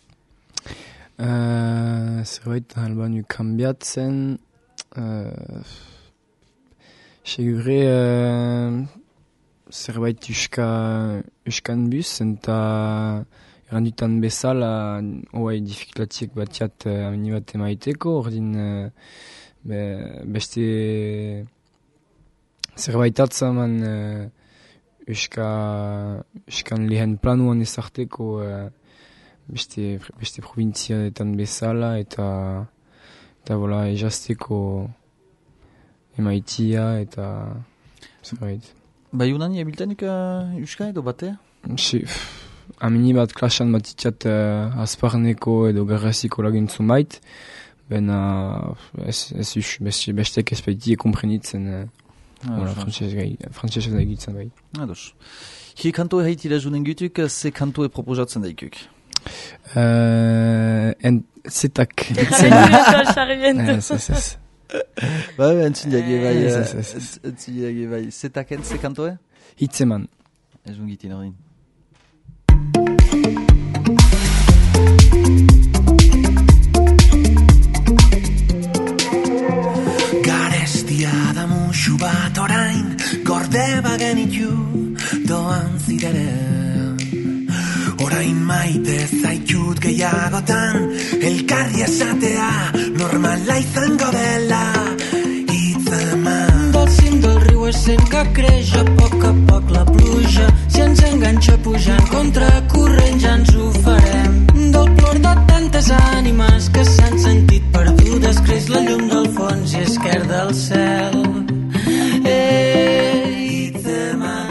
Uh, zerbait ahal banu kambiatzen... Uh, segure uh, zerbait uska, uskan bus, eta errandutan bezala, oai dificultatiek batiat uh, amini bat emaiteko, ordin... Uh, be, beste zerbaitatza man uh, euska, euskan lehen planuan ezarteko uh, beste, beste provinziaetan bezala eta eta bola ejazteko emaitia eta zerbait. Bai unan jabiltenik uh, euska edo batea? Si, amini bat klasan bat itxat uh, azparneko edo garraziko laguntzun bait, bena ez, ez us, beste, bestek ez baitie komprenitzen uh, ah, frantzesez da egitzen bai. Ados. Hi kantoe haitira junen gutuk, ze kantoe proposatzen daikuk? Uh, en zetak. Ez, ez, ez. Ba, entziliage bai, entziliage bai. Zetaken ze kantoe? Hitzeman. Ez ungitin horrein. Garestia da musu bat orain, gorde bagenitu doan zireren. Orain maite zaitut gehiagotan, elkarri esatea normala izango dela. Hitzeman del cim del riu és sent que creix a poc a poc la pluja. Si ens enganxa pujant contra corrent ja ens ho farem. Del plor de tantes ànimes que s'han sentit perdudes creix la llum del fons i esquerda el cel. Ei, hitzeman.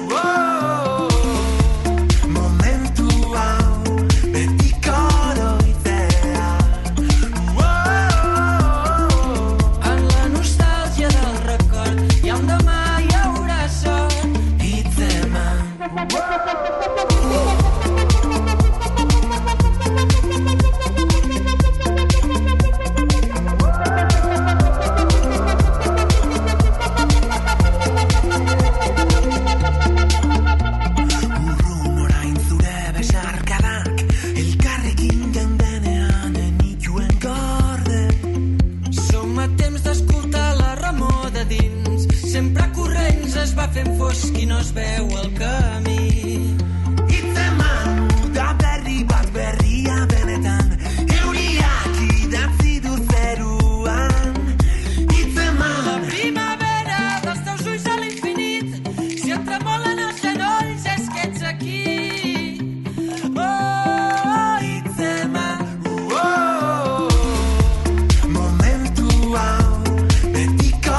Fent fosc i no es veu el camí. Hitzeman da berri bat berria benetan, euriak idatzi du zeruan. Hitzeman la primavera dels teus ulls a l'infinit, si et tremolen els genolls és que ets aquí. Oh, hitzeman, oh, momentu hau betiko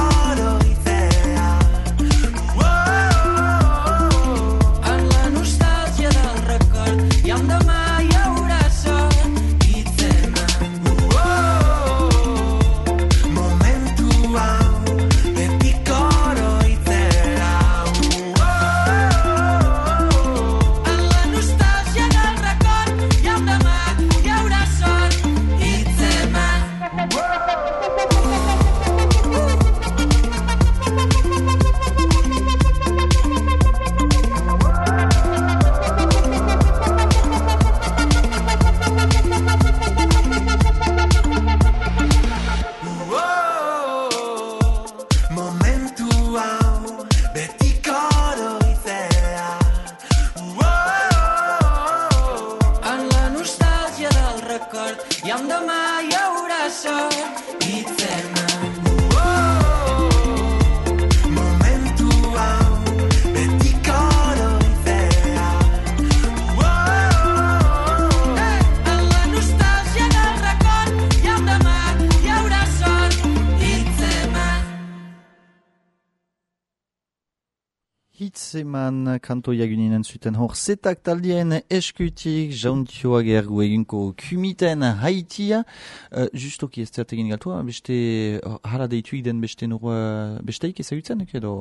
Hitzeman kantoia guninen zuten hor zetak taldien eskutik jauntioak ergu eginko kumiten haitia. Uh, justoki ez zertegin galtua, beste hala deituik den beste nora besteik ezagutzen edo?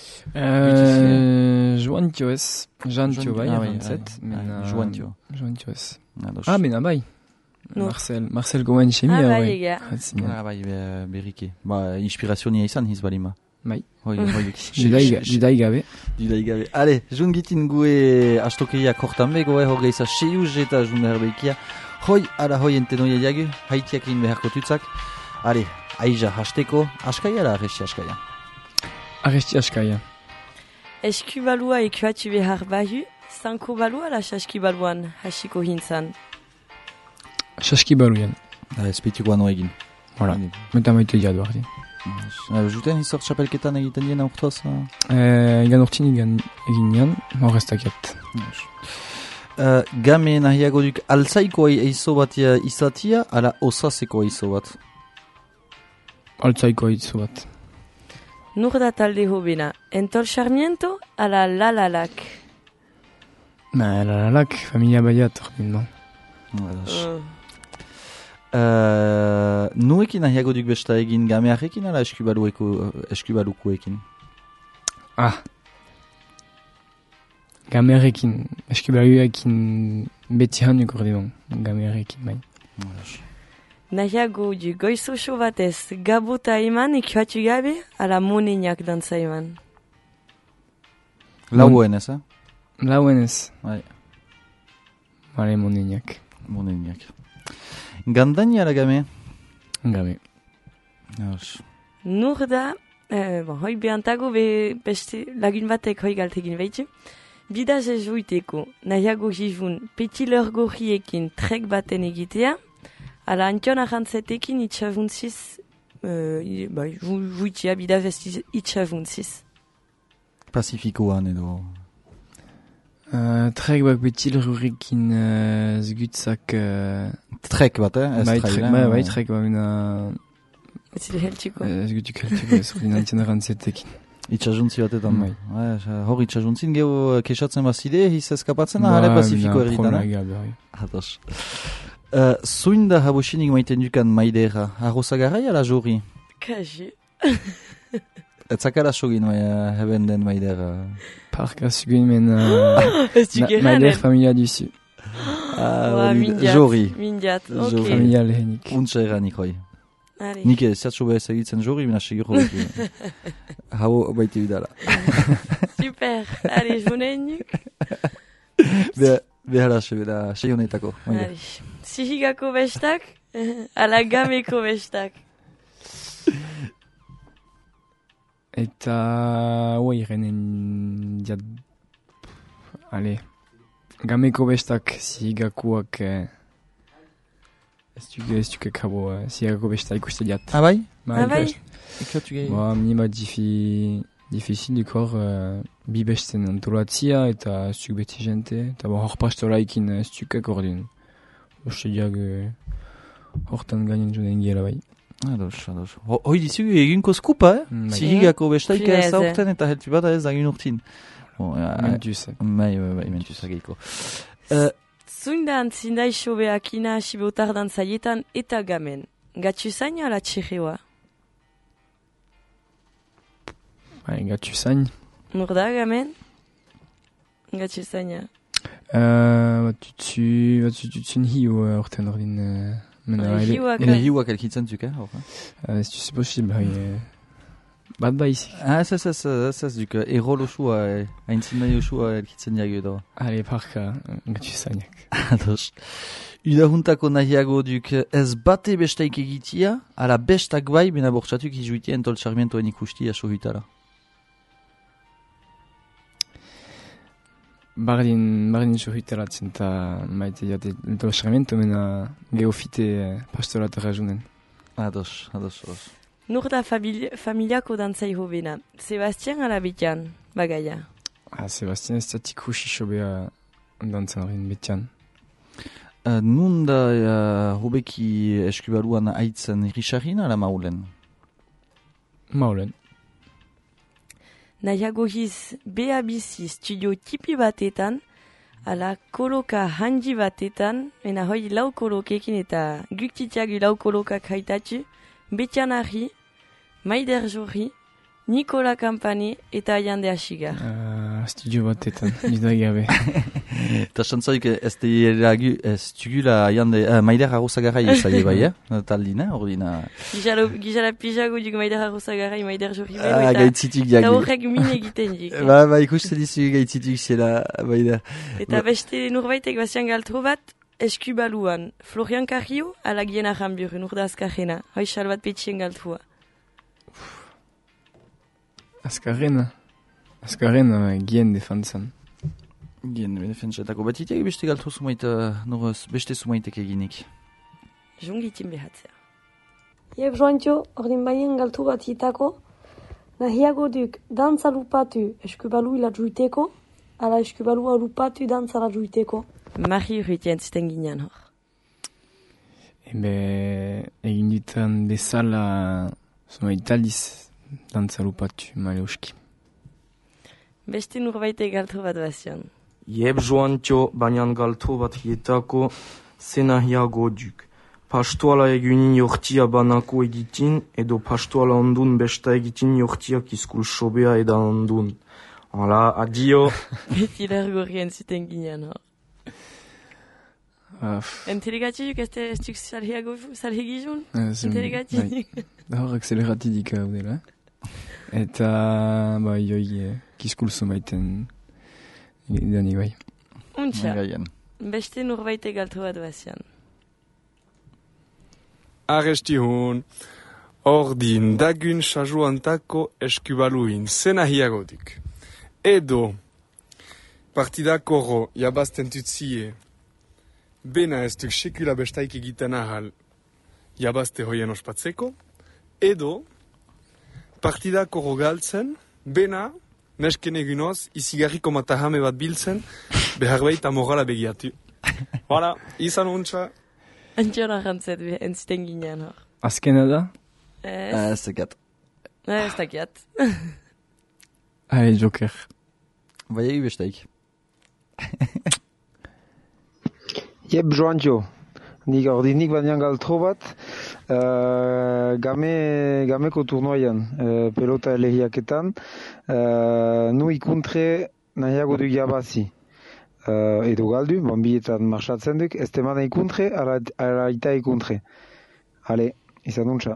Uh, Joantio ez, jantio bai, avantzet. Joantio. Joantio ez. Ah, bena bai. Marcel, Marcel Gomen chemia. Ah, bai, ega. Ah, bai, berriki. Ba, inspirazionia izan hiz balima. Bai. Hoi, hoi. Dudai gabe. Dudai gabe. Ale, jungitin gue astokeia kortan bego, eh, hor geiza seiuz eta jun herbeikia. Hoi, ara hoi entenoia jagu, haitiak egin beharko tutzak. Ale, aiza hasteko, askaia da arresti askaia? Arresti askaia. Eskubalua ekuatu behar bahu, zanko balua la saskibaluan hasiko hintzan? Saskibaluan. Da, espetikoan egin. Voilà, eta maite diat bardi. Juten izort txapelketan egiten dien aurtoz? Egan urtin egin nian, hor ez dakiat. Game nahiago duk altzaiko eizo bat izatia, ala osaseko eizo bat? Altzaiko eizo bat. Nur da talde hobena, Entol Sarmiento, ala Lalalak? Na, Lalalak, familia baiat, ordin, non? Uh, nuekin nahiago duk besta egin gamearekin ala eskubalukuekin? Ah. Gamearekin, eskubaluekin beti hanuk ordenon, gamearekin bai. Nahiago du goizo so batez, gabota eman ikuatu gabe ala moneniak dantza eman? Lauen ez, eh? Lauen ez. Bai. Bale moneniak. Moneniak. Gandani ala game? Game. Nur da, eh, bon, hoi behantago be, beste lagun batek hoi galtegin behitu. Bidaz ez joiteko, nahiago jizun petileur gorriekin trek baten egitea, ala antion ahantzetekin itxavuntziz, uh, bai, juitia bidaz ez itxavuntziz. Pacifikoan edo... Uh, trek bak betil rurikin uh, zgutzak... Uh, trek bat, eh? Bai, trek, bai, bai, trek bat una... Betil heltuko. Uh, zgutuk heltuko, ez hori nantien arantzetekin. Itxajuntzi batetan, bai. Hor itxajuntzin geho kesatzen bazide, hiz eskapatzen, ahale Pacifiko erditan. Ba, prona gabe, bai. Ados. Uh, Zuin da habosinik maiten dukan maidera, arrozagarrai ala jori? Kaji. Etzakara sogin maia heben den maidera? Parka zugin men uh, maider familia duzu. Ah, mindiat. Jori. Mindiat, ok. Familia lehenik. Untsa eranik hoi. Allez. Nik ez zertxo behaz egitzen jori, mina segir hori. Hau baite bidala. Super, allez, jonenuk. Behala, sebeda, seionetako. Allez, zihigako bestak, ala gameko bestak. Eta, oi, renen diat... Ale, gameko bestak zihigakoak... Eh, ez duke, ez duke kabo, eh, zihigako bestak ikuste diat. Ah, bai? Ah, bai? Ikatu gehi? Ba, minima difi... Difizil dukor, uh, bi besten antolatzia eta ez duk beti jente. Eta ba, hor pastoraikin ez dukek ordin. Oste diag, uh, hortan gainen joden giela bai. Ados, ados. Ho, hoi dizugu eginko skupa, eh? Mm, Zihigako bestaik ez aurten eta helpi bat ez agin urtin. Bon, uh, mentuz. Bai, bai, bai, mentuz ageiko. Zuindan zindai sobeakina asibotardan zaietan eta gamen. Gatsu zaina ala txerreoa? Bai, gatsu zain. Nur da gamen? Gatsu zaina. Uh, bat tutsu, bat tutsun hiu orten ordin... Uh, Ele hiuak elkitzen zuk, eh? Ez duzu posib, bai... Bat baizik. Ah, ez ez ez ez ez duk, errol osua, haintzin nahi osua elkitzen jago edo. Ale, parka, gatsu zainak. Ados. Udahuntako nahiago duk ez bate bestaik egitia, ala bestak bai, bena bortxatuk izuitia Entol Sarmientoen ikusti aso hitara. Bardin, bardin zuhitaratzen eta maite jate Entol Sarmiento mena geofite pastoratara junen. Ados, ados, ados. Nur da familiako dantzai hobena. Sebastian ala betian, bagaia? Ah, Sebastian ez datik husi sobea dantzan horren betian. Uh, nun da uh, hobeki eskubaluan aitzen Richardin ala maulen? Maulen. Nahiago hiz B A B C studio tipi batetan, ala koloka handi batetan, ena hoi lau kolokekin eta guktitiagu lau kolokak haitatu, betian ahi, Maider Jorri, Nikola Kampani eta Jande Asigar. Uh, studio batetan, nida gabe. Eta xantzaik ez tugula Jande, uh, Maider Arrozagarrai ezaie bai, eh? Taldina, ordina... Gizala pijago duk Maider Arrozagarrai, Maider Jorri behu ah, eta... Gaitzituk jagi. Eta horrek min egiten dik. Ba, ba, ikusten dizu gaitzituk zela, Maider. Eta beste nurbaitek bazian galtro bat, eskubaluan, Florian Carrillo, ala Giena Rambur, nurda azkarrena, hoi xal bat petxien galtroa. Azkarrena. Azkarrena gien defantzan. Gien defentsetako. Batiteak beste galtro sumaita, noruz beste sumaitek eginik. Jungitin behatzea. Iep joantio, ordin baien galtu bat hitako, nahiago duk dantza lupatu eskubalu ila juiteko, ala eskubalua lupatu dantza la juiteko. Mari urritien ziten ginean hor. Ebe, egin ditan bezala, zuma italiz, dantza lupatu, male oski. Beste nurbaite galtu bat bazion. Iep joantio, baina galtu bat hitako, zenahiago duk. Pastoala egunin jortia banako egitin, edo pastoala ondun besta egitin jortiak izkul sobea eda ondun. Hala, adio. Beti largorien ziten ginean hor. Entelegatxik, ez duk salhegizun? Entelegatxik? Hor akseleratidik hau dela. Eta, ba, joi, kizkul somaiten danik bai. Untxa, beste nurbaite galtu bat bazian. Arresti hon, ordin dagun sajuantako eskubaluin zenahiagodik. Edo, partidako ro jabazten tutzie, bena ez duk sekula bestaik egiten ahal jabazte hoien ospatzeko, edo, partidako ro galtzen, bena, nesken egunoz, izigarriko matahame bat biltzen, behar baita morala begiatu. Hala, izan hontza. Antxora jantzet entziten ginean hor. Azkena da? Ez. Ez dakiat. Ez dakiat. Hale, Joker. Bai egi bestaik. Jep, Joantio. Nik ordinik banean galtro bat, uh, game, gameko turnoian, uh, pelota elehiaketan, uh, nu ikuntre nahiago du jabazi. Uh, edo galdu, bambietan marxatzen duk, ez temana ikuntre, ala, ala ita ikuntre. Hale, izan duntza.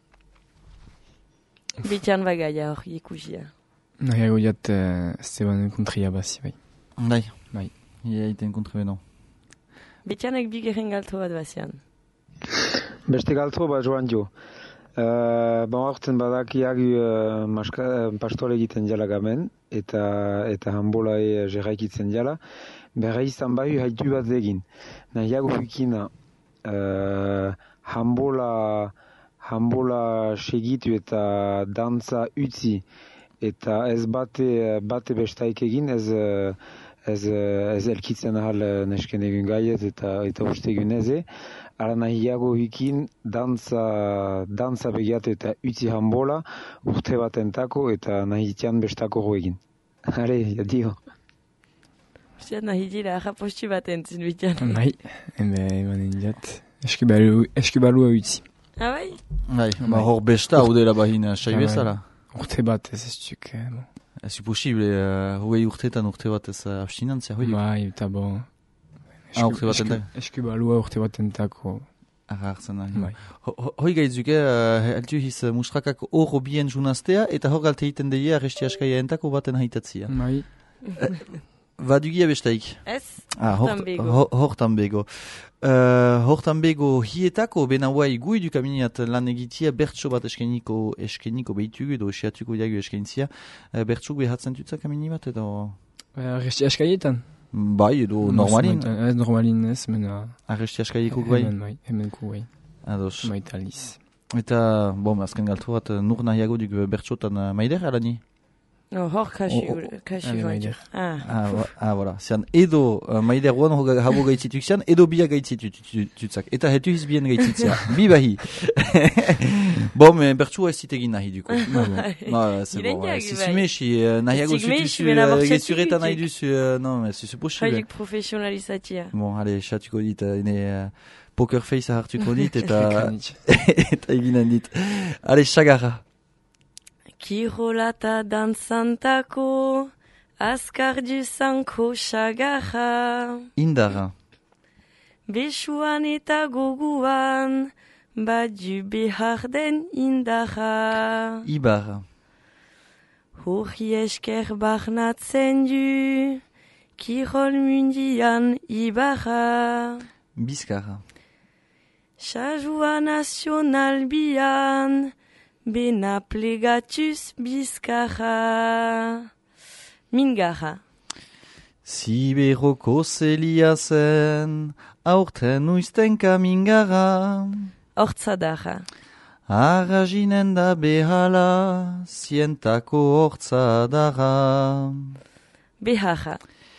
Bitan bagaia hor ikusia. Nahiago jat uh, Esteban ikuntre jabazi, bai. Bai. Bai. Ia iten ikuntre beno. Bitanek bigeren galtu bat bazian. Beste galtu bat joan jo. Uh, ba hortzen badakiak uh, uh, pastore egiten jala gamen, eta eta hanbolai jeraikitzen jala, berra izan bai haitu bat egin. Nahiago hukina uh, hanbola, hanbola segitu eta dantza utzi, eta ez bate, bate bestaik egin, ez, ez, ez elkitzen ahal nesken egun gaiet eta, eta uste egun eze. Ara nahiago hikin dantza, dantza begiatu eta utzi hanbola urte batentako eta nahitian bestako egin. Hale, jadio. Usteat nahi dira ahaposti bat entzin bitan. Bai, ebe emanen jat. Eskubalua utzi. Ah, bai? Bai, ba hor besta hau dela bahina, sai bezala. Urte bat ez ez duk. Ez posible, hogei urteetan urte bat ez abstinentzia hoi. Bai, eta bon. Ah, urte bat entak? Eskubalua urte bat entako. Aha, hartzen da. Hoi gaitzuke, heltu hiz mustrakak horro bien junaztea, eta hor galte egiten deia arresti askaia entako baten haitatzia. Bai. Badugia bestaik? Ez, hortan bego. Hortan bego. Hortan bego hietako, bena guai gui dukaminiat lan egitia bertso bat eskeniko, eskeniko behitugu, edo esiatuko diagu eskentzia. Bertso behatzen tutzak kamini bat, edo? Arresti askaietan? Bai, edo normalin? Ez normalin ez, mena... Arresti askaieko guai? Hemen bai, hemen ku guai. Ados. Maitaliz. Eta, bom, azken galtu bat, nur nahiago duk bertsotan maider, alani? No, hor kasi joan. Ah, ah, voilà. Zian, edo uh, maider guan habo gaitzituk zian, edo bia gaitzituk. Eta hetu hiz bien gaitzitzia. Bi bahi. Bom, bertsua ez zitegin nahi duko. No, c'est bon. Si sumesi, nahiago zutuzu, gezureta nahi duzu, non, mais c'est possible. Haiek profesionalizatia. Bon, allez, chatuko dit, ene poker face hartuko dit, eta eta eginen dit. Allez, chagarra. Kirolata dantzantako, azkar duzanko xagarra. Indarra. Besuan eta goguan, badu behar den indarra. Ibarra. Hori esker barnatzen du, kirol mundian ibarra. Bizkarra. Sajua nazional bian, bena plegatuz bizkarra. Mingarra. Ziberoko zelia zen, aurten uiztenka mingarra. Hortzadarra. Arraginen da behala, zientako hortza dara. Beharra.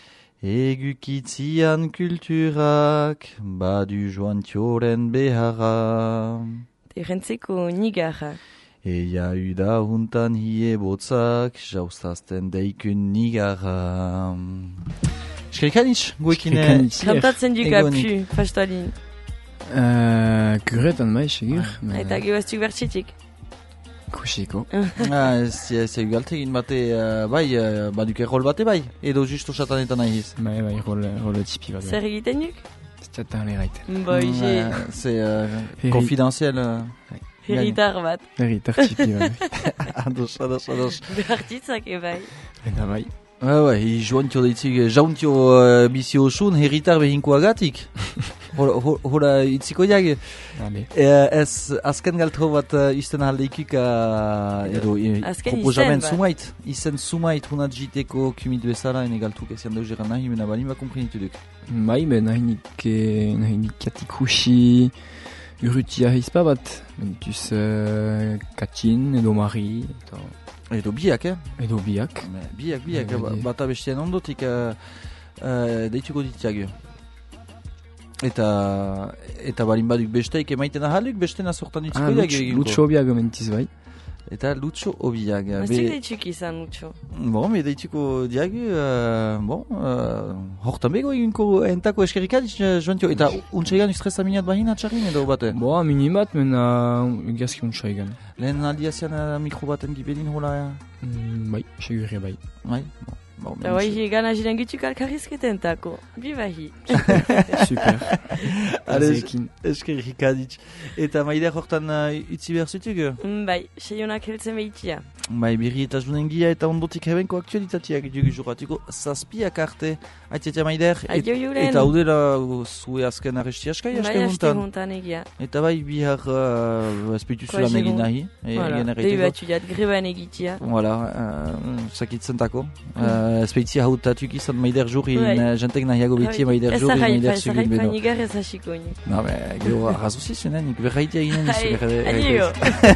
Egukitzian kulturak, badu joantioren beharra. Errentzeko nigarra. Eia uda huntan hie botzak, jaustazten deikun nigarra. Eskerikanis, guekin... Kantatzen duka pu, fastualin. Guretan mai, segur. Eta gehuaztuk bertxitik. Kusiko. Ah, ez ez egaltegin bate, bai, baduke rol bate bai, edo justo satanetan nahiz. Bai, bai, rol, rol tipi bat. Zer egiten duk? Ez txatan leraiten. Boize. C'est confidentiel. Herritar bat. Herritar tipi bat. Ados, ados, ados. Behartitzak ebai. Eta bai. Ah, bai, joantio deitzik, jauntio uh, bizio osun herritar behinkoagatik. Hora itziko jag. Ez azken galtro bat uh, izten aldeikik uh, edo proposamen sumait. Izen sumait hunat jiteko kumit bezala ene galtuk ezian dauz eran nahi, mena bali ma komprenitu duk. Bai, ben nahinik nahinik katikushi urrutia heizpa bat. Mentuz uh, Katxin edo Mari. Eta... Edo biak, eh? Edo biak. Biak, biak, bata bestien ondotik uh, uh, deituko ditiag. Eta eta balin baduk besteik emaiten ahaluk, bestena sortan ditziko diag eginko. Lutxo obiag amentiz bai. Eta Lutxo obiag. Mastik deitxuk izan Lutxo. Bon, me deituko diag, uh, bon, uh, hortan bego eginko entako eskerikad, joantio. Eta untxaigan ustresa minat bahin atxarrin edo bate? Boa, minimat, mena gazki untxaigan. Lehen aldiazian uh, mikro baten gibelin hola? Mm, bai, segurri bai. Bai, bon. Eta bai, gana jiren gutuk alkarrizketen tako. Bibahi. Super. Eskerikaditz. Eta maider hortan uh, utzi behar zutuk? Mm, bai, seionak heltzen behitia. Bai, birri eta junen gia eta ondotik hebenko aktualitatiak dugu juratuko zazpiak arte. Aitzetia maider. Adio julen. Eta udela zue azken arresti askai aske bai, huntan. Bai, huntan egia. Eta bai, bihar uh, espetu zulan egin nahi. Voilà, dehi batu diat, greban egitia. Voilà, uh, sakitzen tako. Uh, Espeitzia hautatuk izan maider jurri, jentek nahiago beti maider jurri, maider zugin bedo. Ez arraipa nigar ez hasiko ni. No, be, gero arrazuzi zunen, nik berraitea ginen nizu. Adio.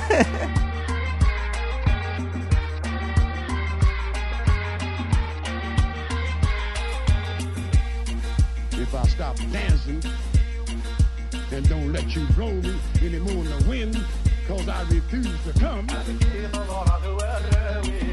If I stop dancing and don't let you roll me anymore in the wind, cause I refuse to come.